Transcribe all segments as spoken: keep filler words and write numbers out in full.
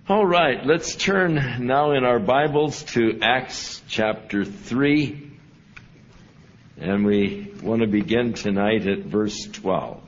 All right, let's turn now in our Bibles to Acts chapter three. And we want to begin tonight at verse twelve.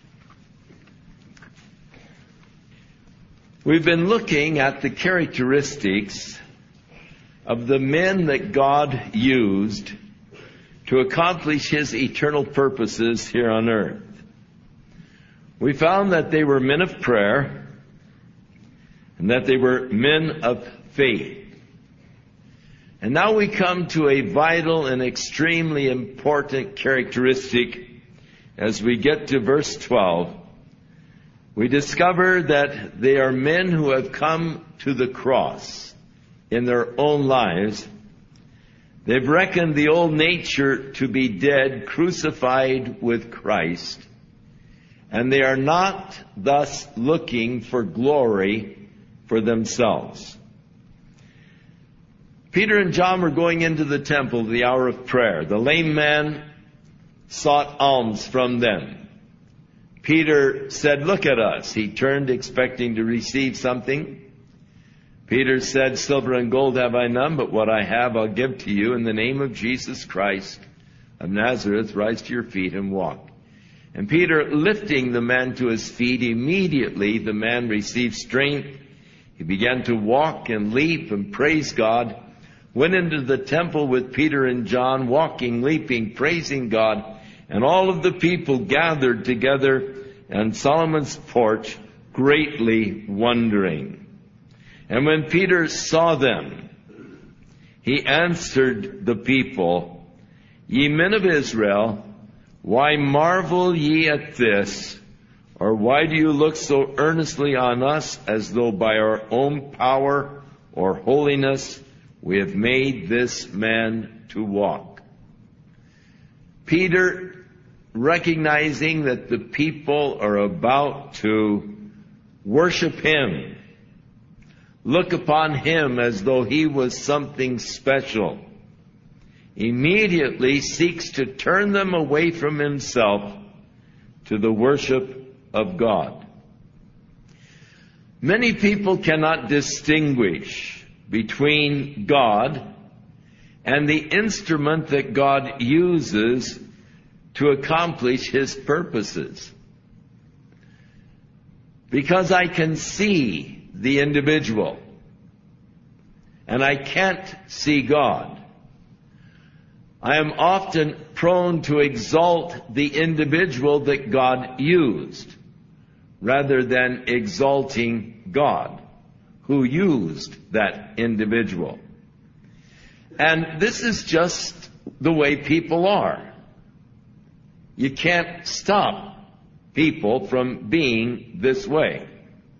We've been looking at the characteristics of the men that God used to accomplish His eternal purposes here on earth. We found that they were men of prayer, and that they were men of faith. And now we come to a vital and extremely important characteristic. As we get to verse twelve, we discover that they are men who have come to the cross in their own lives. They've reckoned the old nature to be dead, crucified with Christ, and they are not thus looking for glory for themselves. Peter and John were going into the temple, the hour of prayer. The lame man sought alms from them. Peter said, "Look at us." He turned expecting to receive something. Peter said, "Silver and gold have I none, but what I have I'll give to you. In the name of Jesus Christ of Nazareth, rise to your feet and walk." And Peter, lifting the man to his feet, immediately the man received strength. He began to walk and leap and praise God, went into the temple with Peter and John, walking, leaping, praising God, and all of the people gathered together on Solomon's porch, greatly wondering. And when Peter saw them, he answered the people, "Ye men of Israel, why marvel ye at this? Or why do you look so earnestly on us, as though by our own power or holiness we have made this man to walk?" Peter, recognizing that the people are about to worship him, look upon him as though he was something special, immediately seeks to turn them away from himself to the worship of God. Many people cannot distinguish between God and the instrument that God uses to accomplish His purposes. Because I can see the individual and I can't see God, I am often prone to exalt the individual that God used, rather than exalting God, who used that individual. And this is just the way people are. You can't stop people from being this way.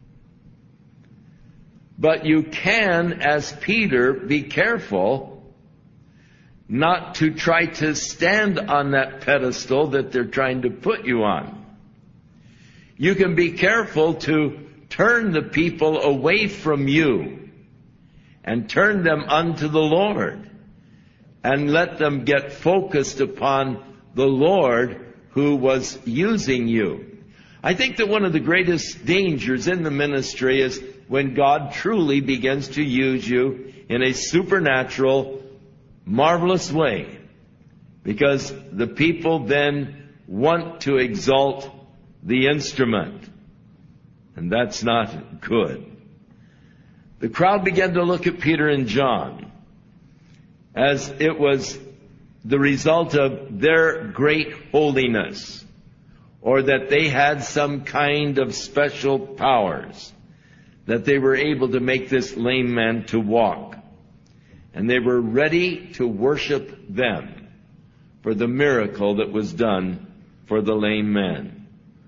But you can, as Peter, be careful not to try to stand on that pedestal that they're trying to put you on. You can be careful to turn the people away from you and turn them unto the Lord and let them get focused upon the Lord who was using you. I think that one of the greatest dangers in the ministry is when God truly begins to use you in a supernatural, marvelous way, because the people then want to exalt the instrument, and that's not good. The crowd began to look at Peter and John as it was the result of their great holiness, or that they had some kind of special powers, that they were able to make this lame man to walk. And they were ready to worship them for the miracle that was done for the lame man.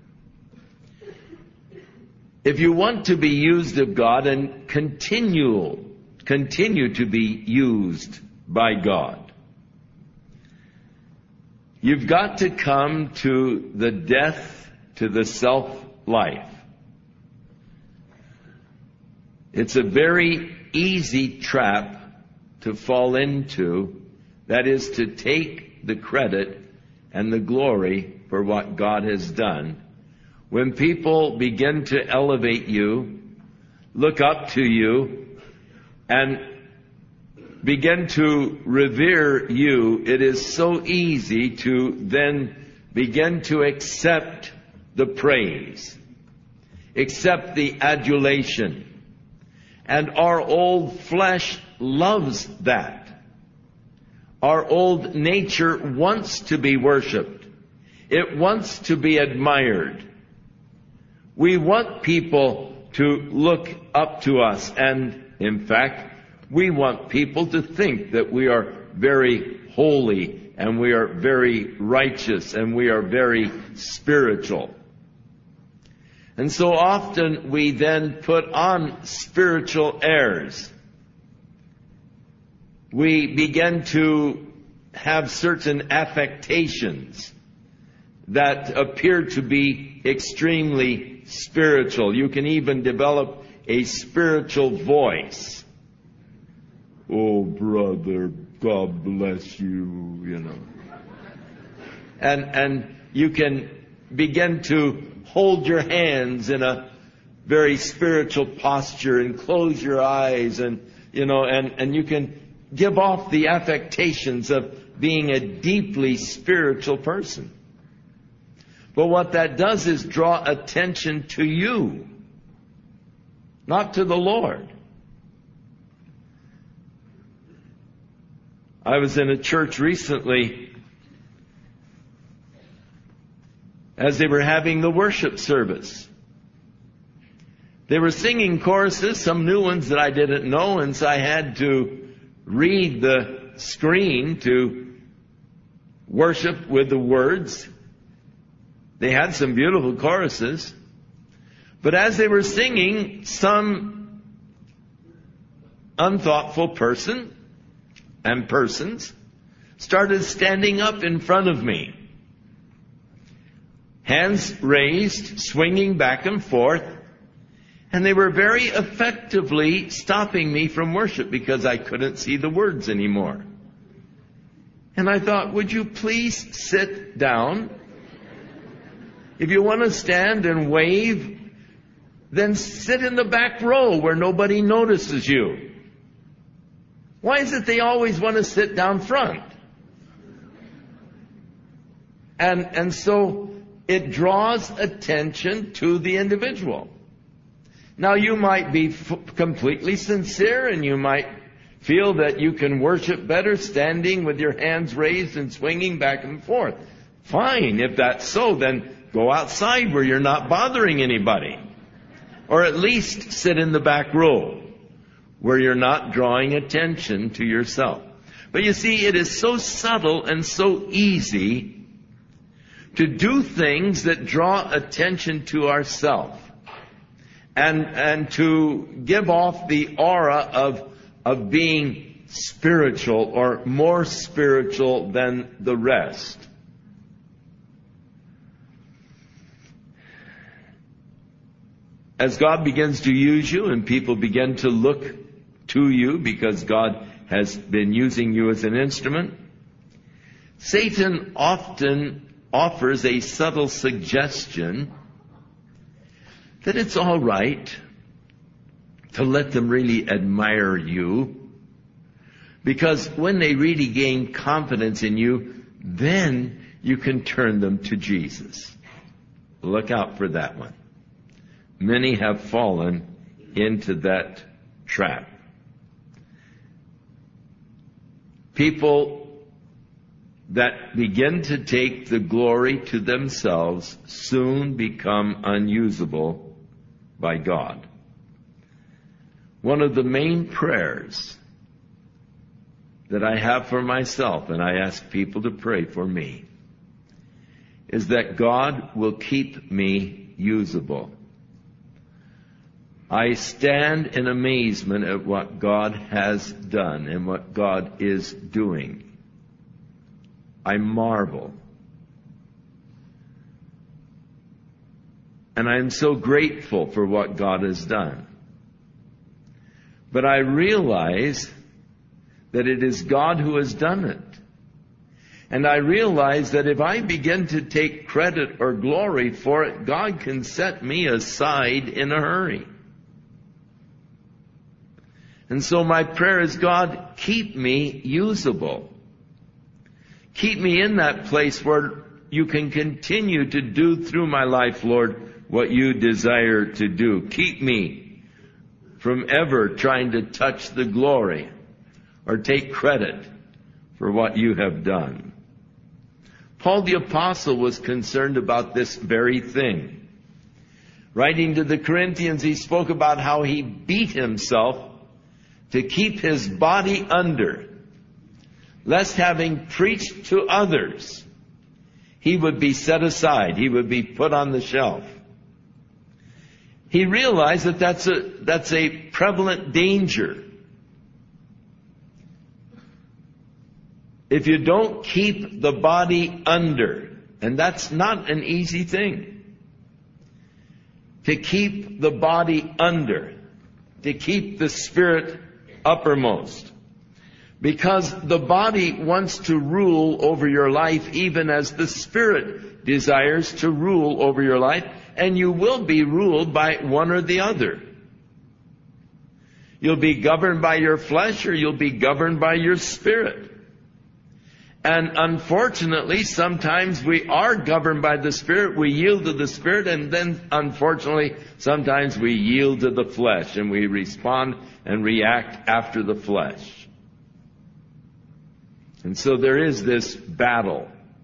If you want to be used of God and continue, continue to be used by God, you've got to come to the death to the self-life. It's a very easy trap to fall into, that is to take the credit and the glory for what God has done. When people begin to elevate you, look up to you and begin to revere you, it is so easy to then begin to accept the praise, accept the adulation. And our old flesh loves that. Our old nature wants to be worshipped. It wants to be admired. We want people to look up to us, and in fact, we want people to think that we are very holy and we are very righteous and we are very spiritual. And so often we then put on spiritual airs. We begin to have certain affectations that appear to be extremely spiritual. You can even develop a spiritual voice. Oh, brother, God bless you, you know. And, and you can begin to hold your hands in a very spiritual posture and close your eyes and, you know, and, and you can give off the affectations of being a deeply spiritual person. But what that does is draw attention to you, not to the Lord. I was in a church recently as they were having the worship service. They were singing choruses, some new ones that I didn't know, and so I had to read the screen to worship with the words. They had some beautiful choruses. But as they were singing, some unthoughtful person and persons started standing up in front of me. Hands raised, swinging back and forth. And they were very effectively stopping me from worship because I couldn't see the words anymore. And I thought, would you please sit down? If you want to stand and wave, then sit in the back row where nobody notices you. Why is it they always want to sit down front? And, and so it draws attention to the individual. Now you might be f- completely sincere and you might feel that you can worship better standing with your hands raised and swinging back and forth. Fine, if that's so, then go outside where you're not bothering anybody. Or at least sit in the back row where you're not drawing attention to yourself. But you see, it is so subtle and so easy to do things that draw attention to ourselves. And, and to give off the aura of, of being spiritual or more spiritual than the rest. As God begins to use you and people begin to look to you because God has been using you as an instrument, Satan often offers a subtle suggestion that it's all right to let them really admire you, because when they really gain confidence in you, then you can turn them to Jesus. Look out for that one. Many have fallen into that trap. People that begin to take the glory to themselves soon become unusable by God. One of the main prayers that I have for myself, and I ask people to pray for me, is that God will keep me usable. I stand in amazement at what God has done and what God is doing. I marvel. And I am so grateful for what God has done. But I realize that it is God who has done it. And I realize that if I begin to take credit or glory for it, God can set me aside in a hurry. And so my prayer is, God, keep me usable. Keep me in that place where you can continue to do through my life, Lord, what you desire to do. Keep me from ever trying to touch the glory or take credit for what you have done. Paul the Apostle was concerned about this very thing. Writing to the Corinthians, he spoke about how he beat himself to keep his body under, lest having preached to others, he would be set aside, he would be put on the shelf. He realized that that's a, that's a prevalent danger. If you don't keep the body under, and that's not an easy thing, to keep the body under, to keep the spirit uppermost. Because the body wants to rule over your life even as the Spirit desires to rule over your life, and you will be ruled by one or the other. You'll be governed by your flesh or you'll be governed by your spirit. And unfortunately, sometimes we are governed by the Spirit, we yield to the Spirit, and then unfortunately, sometimes we yield to the flesh and we respond and react after the flesh. And so there is this battle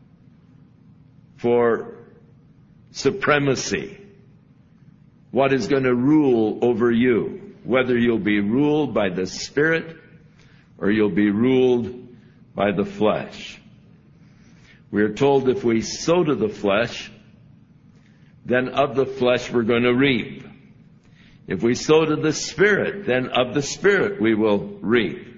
for supremacy. What is going to rule over you? Whether you'll be ruled by the Spirit or you'll be ruled by the flesh. We are told if we sow to the flesh, then of the flesh we're going to reap. If we sow to the Spirit, then of the Spirit we will reap.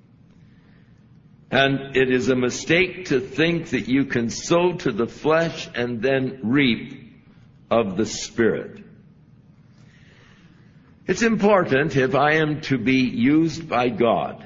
And it is a mistake to think that you can sow to the flesh and then reap of the Spirit. It's important, if I am to be used by God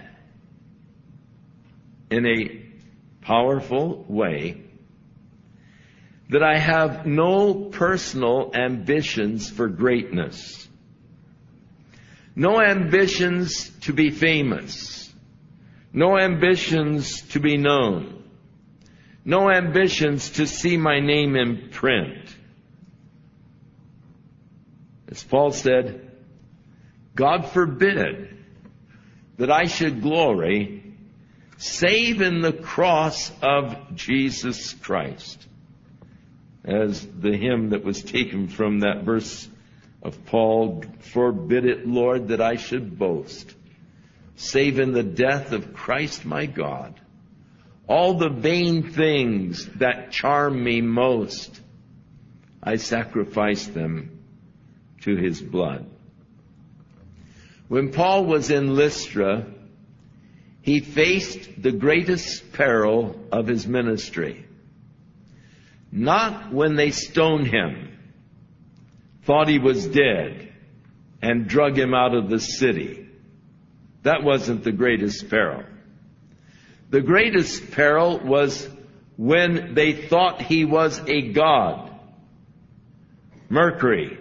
in a powerful way, that I have no personal ambitions for greatness. No ambitions to be famous. No ambitions to be known. No ambitions to see my name in print. As Paul said, God forbid that I should glory save in the cross of Jesus Christ. As the hymn that was taken from that verse of Paul, forbid it, Lord, that I should boast, save in the death of Christ my God. All the vain things that charm me most, I sacrifice them to his blood. When Paul was in Lystra, he faced the greatest peril of his ministry. Not when they stoned him, thought he was dead, and drug him out of the city. That wasn't the greatest peril. The greatest peril was when they thought he was a god, Mercury.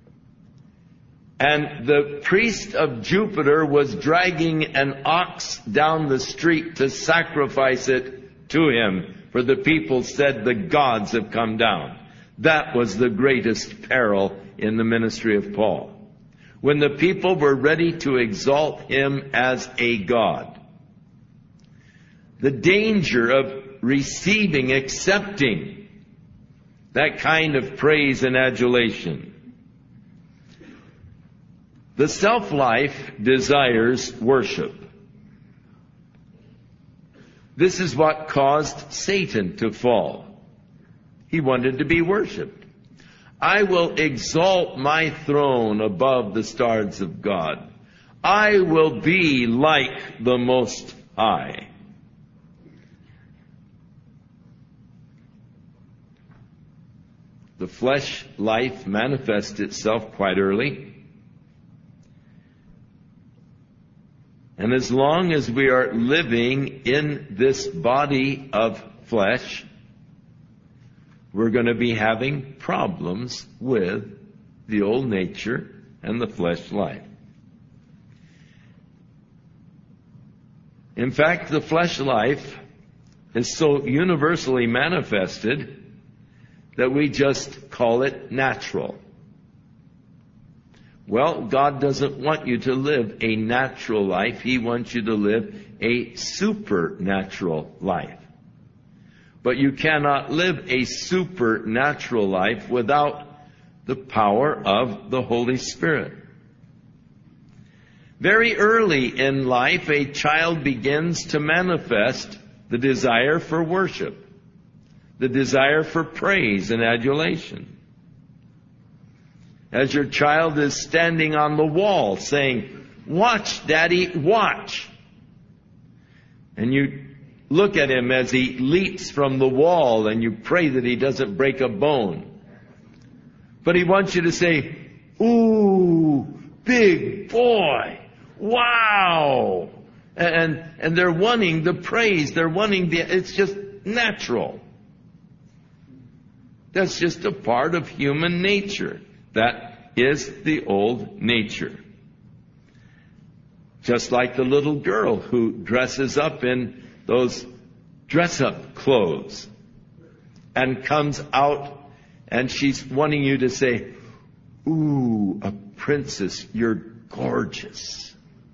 And the priest of Jupiter was dragging an ox down the street to sacrifice it to him, for the people said the gods have come down. That was the greatest peril in the ministry of Paul. When the people were ready to exalt him as a god. The danger of receiving, accepting that kind of praise and adulation. The self-life desires worship. This is what caused Satan to fall. He wanted to be worshipped. I will exalt my throne above the stars of God. I will be like the Most High. The flesh life manifests itself quite early. And as long as we are living in this body of flesh, we're going to be having problems with the old nature and the flesh life. In fact, the flesh life is so universally manifested that we just call it natural. Well, God doesn't want you to live a natural life. He wants you to live a supernatural life. But you cannot live a supernatural life without the power of the Holy Spirit. Very early in life, a child begins to manifest the desire for worship, the desire for praise and adulation. As your child is standing on the wall saying, "Watch, Daddy, watch." And you look at him as he leaps from the wall and you pray that he doesn't break a bone. But he wants you to say, "Ooh, big boy, wow." And, and they're wanting the praise, they're wanting the, it's just natural. That's just a part of human nature. That is the old nature. Just like the little girl who dresses up in those dress-up clothes and comes out and she's wanting you to say, "Ooh, a princess, you're gorgeous."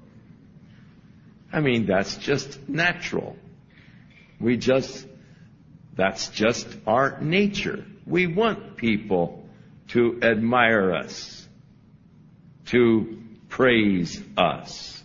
I mean, that's just natural. We just, that's just our nature. We want people to admire us, to praise us.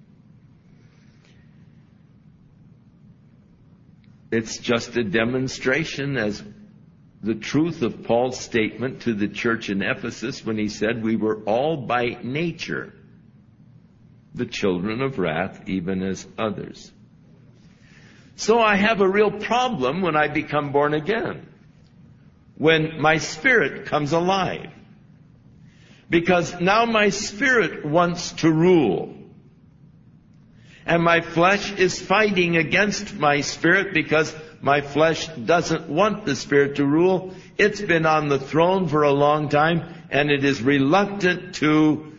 It's just a demonstration as the truth of Paul's statement to the church in Ephesus when he said we were all by nature the children of wrath, even as others. So I have a real problem when I become born again, when my spirit comes alive. Because now my spirit wants to rule. And my flesh is fighting against my spirit because my flesh doesn't want the Spirit to rule. It's been on the throne for a long time, and it is reluctant to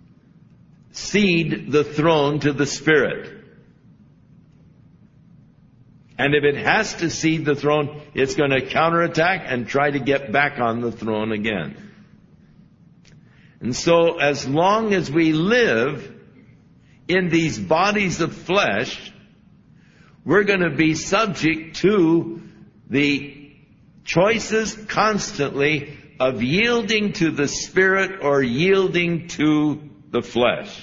cede the throne to the Spirit. And if it has to cede the throne, it's going to counterattack and try to get back on the throne again. And so as long as we live in these bodies of flesh, we're going to be subject to the choices constantly of yielding to the Spirit or yielding to the flesh.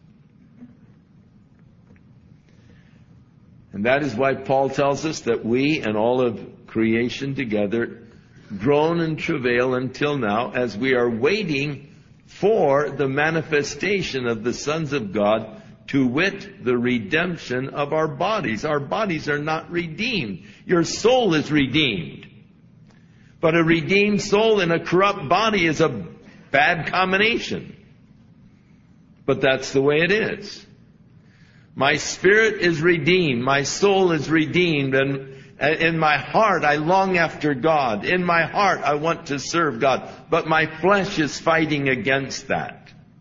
And that is why Paul tells us that we and all of creation together groan and travail until now as we are waiting for the manifestation of the sons of God, to wit, the redemption of our bodies. Our bodies are not redeemed. Your soul is redeemed. But a redeemed soul in a corrupt body is a bad combination. But that's the way it is. My spirit is redeemed. My soul is redeemed. And in my heart, I long after God. In my heart, I want to serve God. But my flesh is fighting against that.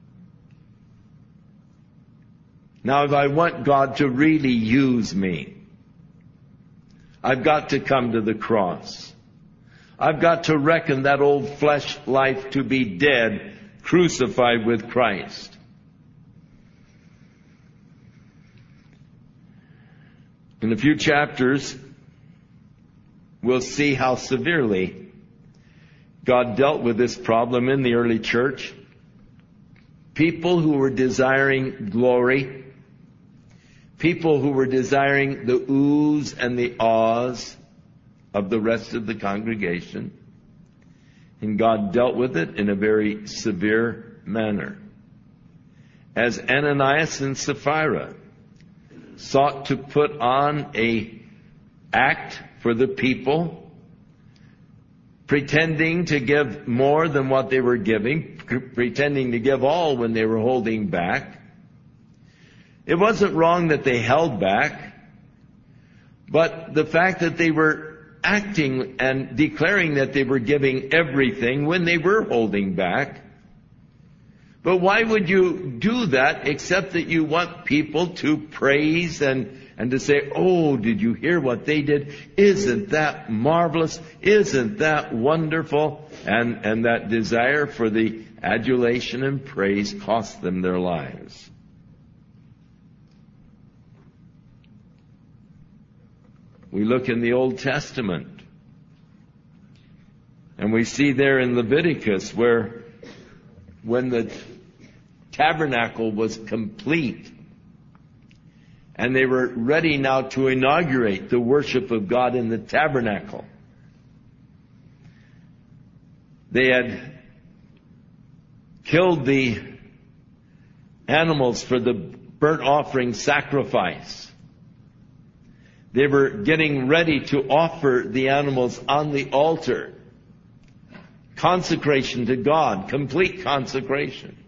Now, if I want God to really use me, I've got to come to the cross. I've got to reckon that old flesh life to be dead, crucified with Christ. In a few chapters, we'll see how severely God dealt with this problem in the early church. People who were desiring glory, people who were desiring the oohs and the ahs of the rest of the congregation. And God dealt with it in a very severe manner. As Ananias and Sapphira sought to put on a act for the people, pretending to give more than what they were giving, pretending to give all when they were holding back. It wasn't wrong that they held back, but the fact that they were acting and declaring that they were giving everything when they were holding back. But why would you do that except that you want people to praise and and to say, oh, did you hear what they did? Isn't that marvelous? Isn't that wonderful? And, and that desire for the adulation and praise cost them their lives. We look in the Old Testament, and we see there in Leviticus where when the tabernacle was complete and they were ready now to inaugurate the worship of God in the tabernacle, they had killed the animals for the burnt offering sacrifice. They were getting ready to offer the animals on the altar. Consecration to God, complete consecration.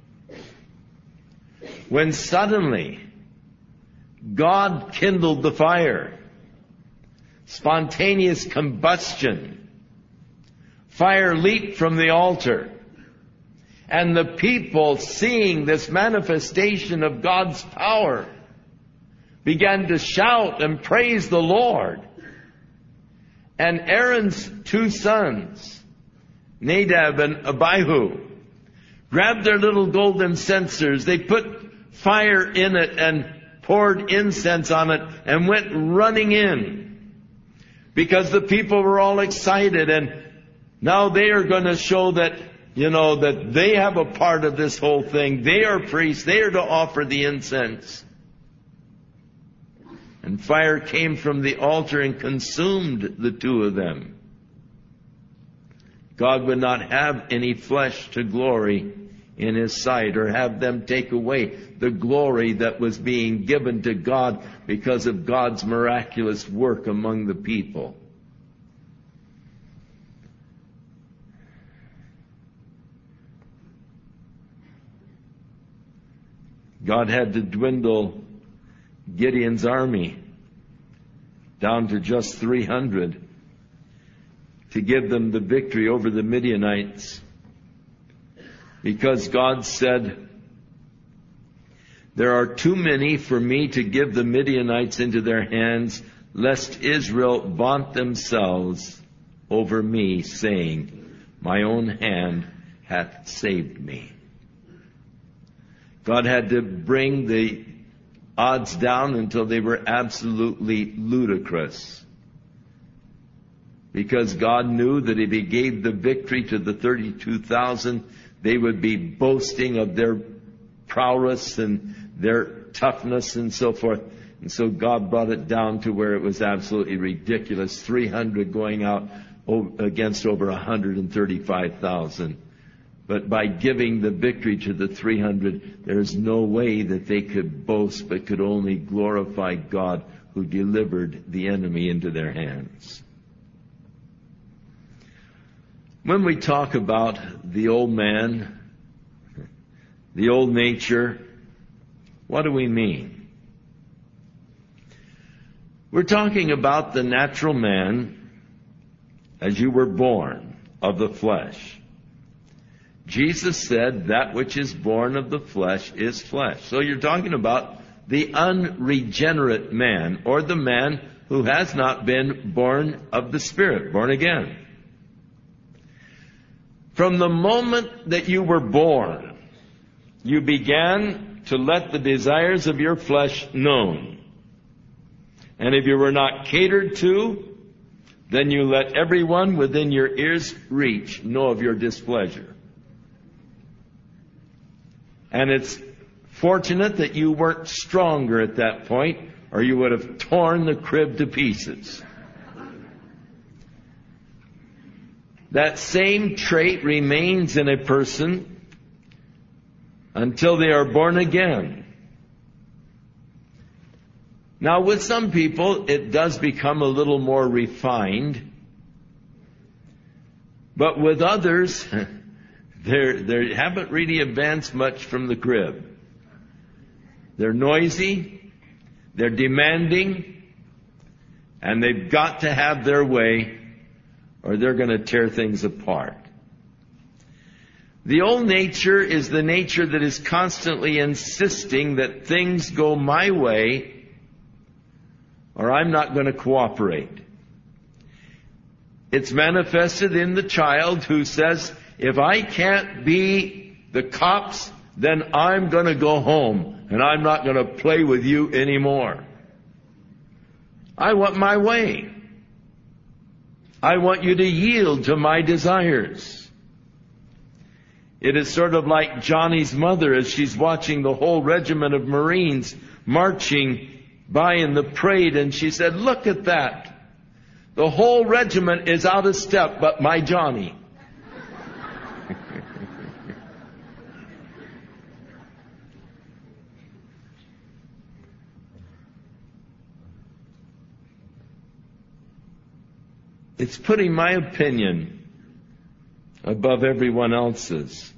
When suddenly God kindled the fire, spontaneous combustion, fire leaped from the altar, and the people, seeing this manifestation of God's power, began to shout and praise the Lord. And Aaron's two sons, Nadab and Abihu, grabbed their little golden censers. They put fire in it and poured incense on it and went running in, because the people were all excited, and now they are going to show that, you know, that they have a part of this whole thing. They are priests. They are to offer the incense. And fire came from the altar and consumed the two of them. God would not have any flesh to glory in His sight, or have them take away the glory that was being given to God because of God's miraculous work among the people. God had to dwindle Gideon's army down to just three hundred to give them the victory over the Midianites, because God said, there are too many for me to give the Midianites into their hands, lest Israel vaunt themselves over me, saying, my own hand hath saved me. God had to bring the odds down until they were absolutely ludicrous, because God knew that if He gave the victory to the thirty-two thousand, they would be boasting of their prowess and their toughness and so forth. And so God brought it down to where it was absolutely ridiculous. three hundred going out against over one hundred thirty-five thousand. But by giving the victory to the three hundred, there's no way that they could boast, but could only glorify God, who delivered the enemy into their hands. When we talk about the old man, the old nature, what do we mean? We're talking about the natural man as you were born of the flesh. Jesus said that which is born of the flesh is flesh. So you're talking about the unregenerate man, or the man who has not been born of the Spirit, born again. From the moment that you were born, you began to let the desires of your flesh known. And if you were not catered to, then you let everyone within your ear's reach know of your displeasure. And it's fortunate that you weren't stronger at that point, or you would have torn the crib to pieces. That same trait remains in a person until they are born again. Now, with some people, it does become a little more refined. But with others, They're, they haven't really advanced much from the crib. They're noisy, they're demanding, and they've got to have their way, or they're going to tear things apart. The old nature is the nature that is constantly insisting that things go my way, or I'm not going to cooperate. It's manifested in the child who says, if I can't be the cops, then I'm going to go home and I'm not going to play with you anymore. I want my way. I want you to yield to my desires. It is sort of like Johnny's mother as she's watching the whole regiment of Marines marching by in the parade, and she said, look at that. The whole regiment is out of step but my Johnny. It's putting my opinion above everyone else's.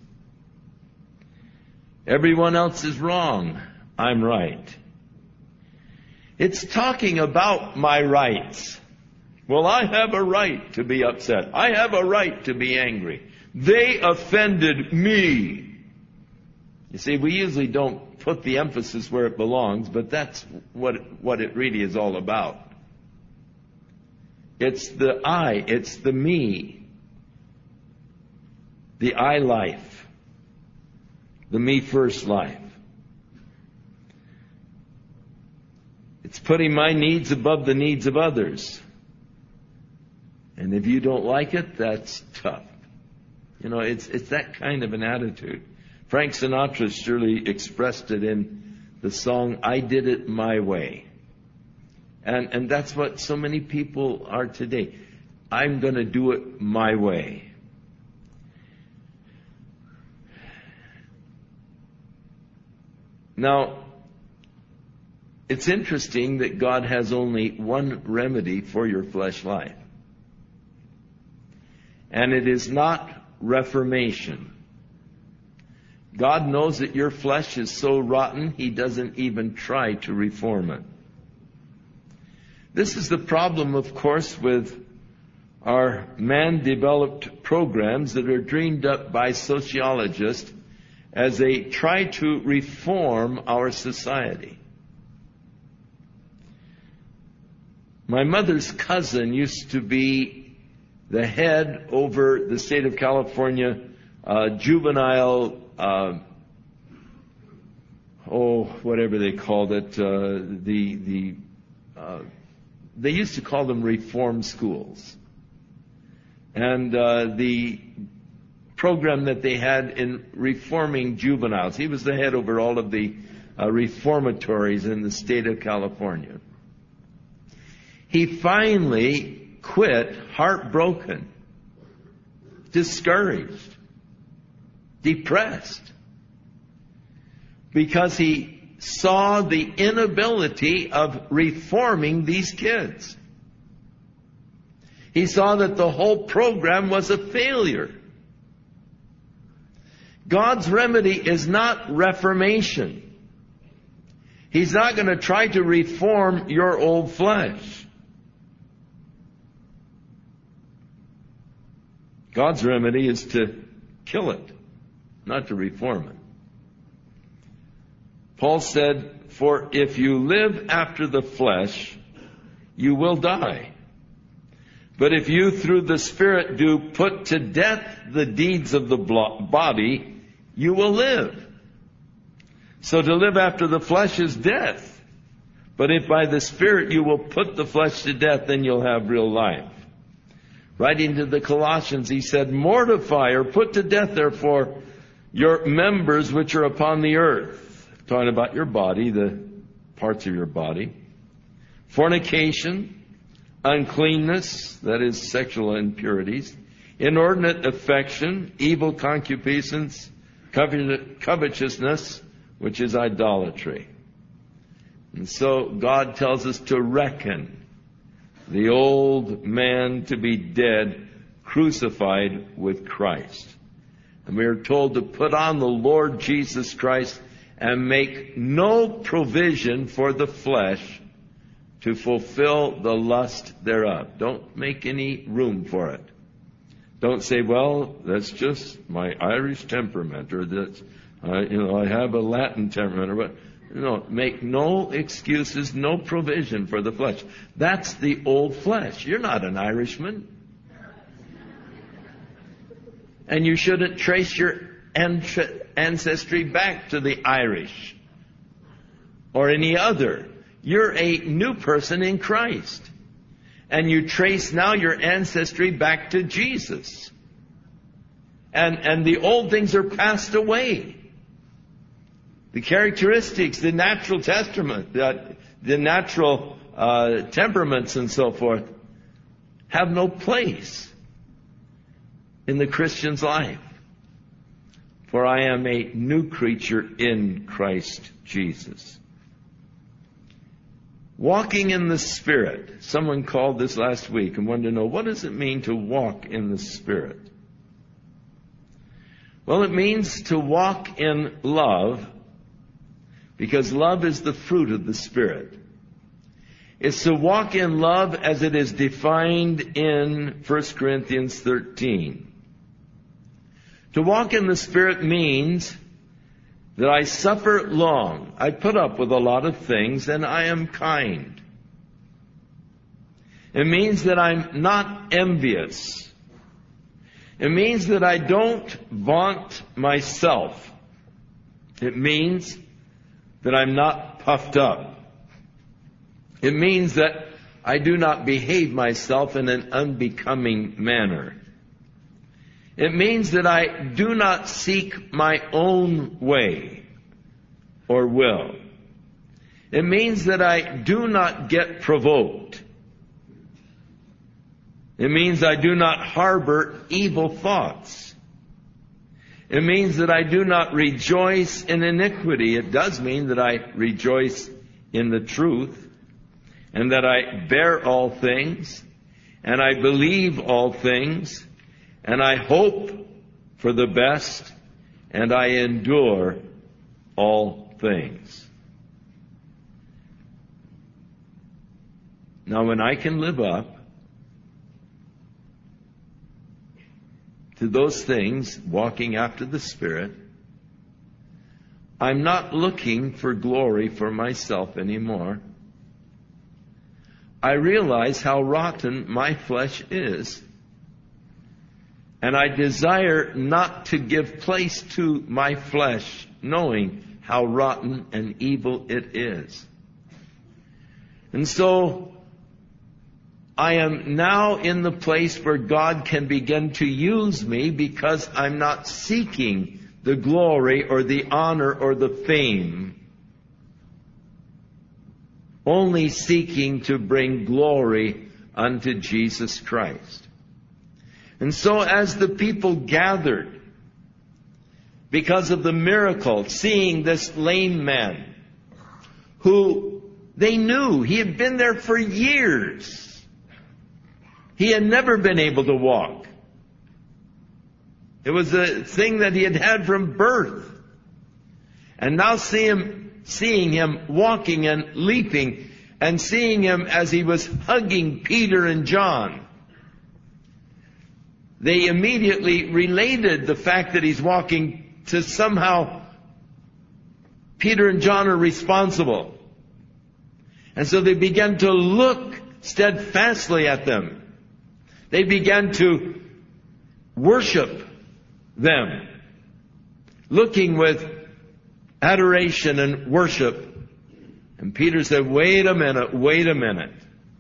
Everyone else is wrong. I'm right. It's talking about my rights. Well, I have a right to be upset. I have a right to be angry. They offended me. You see, we usually don't put the emphasis where it belongs, but that's what, what it really is all about. It's the I, it's the me. The I life. The me first life. It's putting my needs above the needs of others. And if you don't like it, that's tough. You know, it's it's that kind of an attitude. Frank Sinatra surely expressed it in the song, I Did It My Way. And and that's what so many people are today. I'm going to do it my way. Now, it's interesting that God has only one remedy for your flesh life. And it is not reformation. God knows that your flesh is so rotten, He doesn't even try to reform it. This is the problem, of course, with our man-developed programs that are dreamed up by sociologists as they try to reform our society. My mother's cousin used to be the head over the state of California uh, juvenile, uh, oh, whatever they called it, uh, the the. Uh, They used to call them reform schools. And uh, the program that they had in reforming juveniles, he was the head over all of the uh, reformatories in the state of California. He finally quit, heartbroken, discouraged, depressed, because he saw the inability of reforming these kids. He saw that the whole program was a failure. God's remedy is not reformation. He's not going to try to reform your old flesh. God's remedy is to kill it, not to reform it. Paul said, for if you live after the flesh, you will die. But if you through the Spirit do put to death the deeds of the body, you will live. So to live after the flesh is death. But if by the Spirit you will put the flesh to death, then you'll have real life. Writing to the Colossians, he said, mortify or put to death, therefore, your members which are upon the earth. Talking about your body, the parts of your body. Fornication, uncleanness, that is sexual impurities, inordinate affection, evil concupiscence, covetousness, which is idolatry. And so God tells us to reckon the old man to be dead, crucified with Christ. And we are told to put on the Lord Jesus Christ and make no provision for the flesh to fulfill the lust thereof. Don't make any room for it. Don't say, well, that's just my Irish temperament, or that, uh, you know, I have a Latin temperament, or what. No, make no excuses, no provision for the flesh. That's the old flesh. You're not an Irishman. And you shouldn't trace your ancestry back to the Irish or any other. You're a new person in Christ. And you trace now your ancestry back to Jesus. And, and the old things are passed away. The characteristics, the natural testament, the, the natural uh, temperaments and so forth have no place in the Christian's life. For I am a new creature in Christ Jesus. Walking in the Spirit. Someone called this last week and wanted to know, what does it mean to walk in the Spirit? Well, it means to walk in love, because love is the fruit of the Spirit. It's to walk in love as it is defined in First Corinthians thirteen. To walk in the Spirit means that I suffer long. I put up with a lot of things, and I am kind. It means that I'm not envious. It means that I don't vaunt myself. It means that I'm not puffed up. It means that I do not behave myself in an unbecoming manner. It means that I do not seek my own way or will. It means that I do not get provoked. It means I do not harbor evil thoughts. It means that I do not rejoice in iniquity. It does mean that I rejoice in the truth, and that I bear all things, and I believe all things, and I hope for the best, and I endure all things. Now, when I can live up to those things, walking after the Spirit, I'm not looking for glory for myself anymore. I realize how rotten my flesh is. And I desire not to give place to my flesh, knowing how rotten and evil it is. And so, I am now in the place where God can begin to use me, because I'm not seeking the glory or the honor or the fame, only seeking to bring glory unto Jesus Christ. And so as the people gathered, because of the miracle, seeing this lame man, who they knew he had been there for years, he had never been able to walk. It was a thing that he had had from birth. And now see him, seeing him walking and leaping, and seeing him as he was hugging Peter and John, they immediately related the fact that he's walking to somehow Peter and John are responsible. And so they began to look steadfastly at them. They began to worship them, looking with adoration and worship. And Peter said, wait a minute, wait a minute.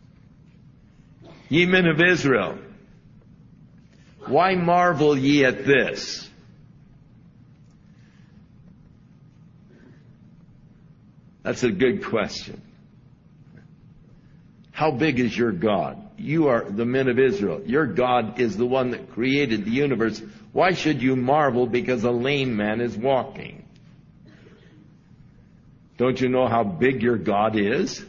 Ye men of Israel, why marvel ye at this? That's a good question. How big is your God? You are the men of Israel. Your God is the one that created the universe. Why should you marvel because a lame man is walking? Don't you know how big your God is?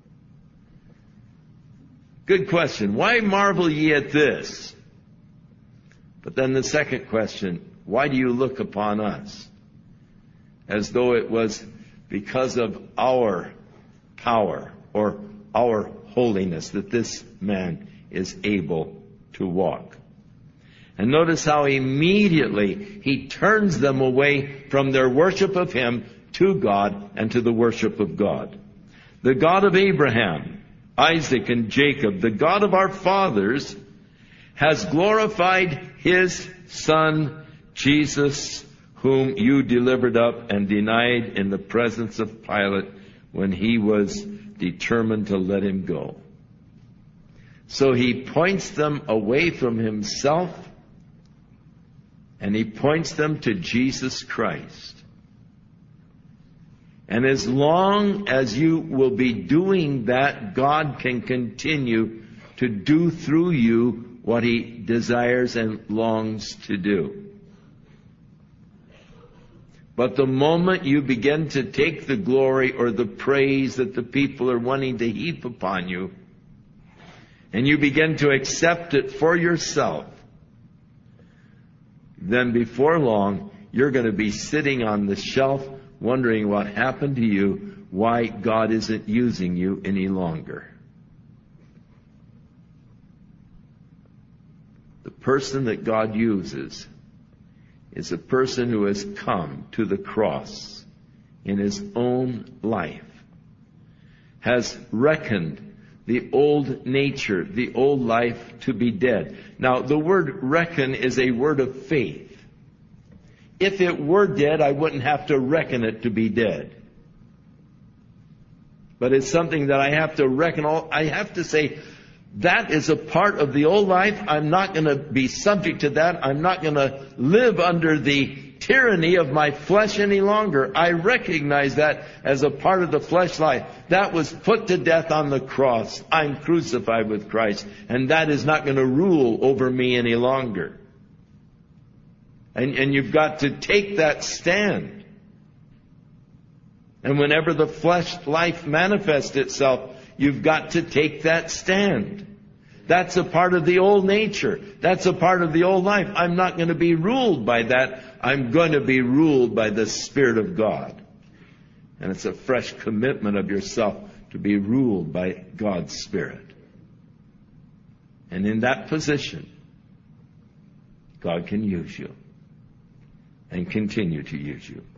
Good question. Why marvel ye at this? But then the second question, why do you look upon us? As though it was because of our power or our holiness that this man is able to walk. And notice how immediately he turns them away from their worship of him to God and to the worship of God. The God of Abraham, Isaac, and Jacob, the God of our fathers, has glorified His Son, Jesus, whom you delivered up and denied in the presence of Pilate when he was determined to let Him go. So He points them away from Himself, and He points them to Jesus Christ. And as long as you will be doing that, God can continue to do through you what He desires and longs to do. But the moment you begin to take the glory or the praise that the people are wanting to heap upon you, and you begin to accept it for yourself, then before long, you're going to be sitting on the shelf wondering what happened to you, why God isn't using you any longer. The person that God uses is a person who has come to the cross in his own life, has reckoned the old nature, the old life to be dead. Now, the word reckon is a word of faith. If it were dead, I wouldn't have to reckon it to be dead. But it's something that I have to reckon. All, I have to say, that is a part of the old life. I'm not going to be subject to that. I'm not going to live under the tyranny of my flesh any longer. I recognize that as a part of the flesh life. That was put to death on the cross. I'm crucified with Christ, and that is not going to rule over me any longer. And, and you've got to take that stand. And whenever the flesh life manifests itself, you've got to take that stand. That's a part of the old nature. That's a part of the old life. I'm not going to be ruled by that. I'm going to be ruled by the Spirit of God. And it's a fresh commitment of yourself to be ruled by God's Spirit. And in that position, God can use you and continue to use you.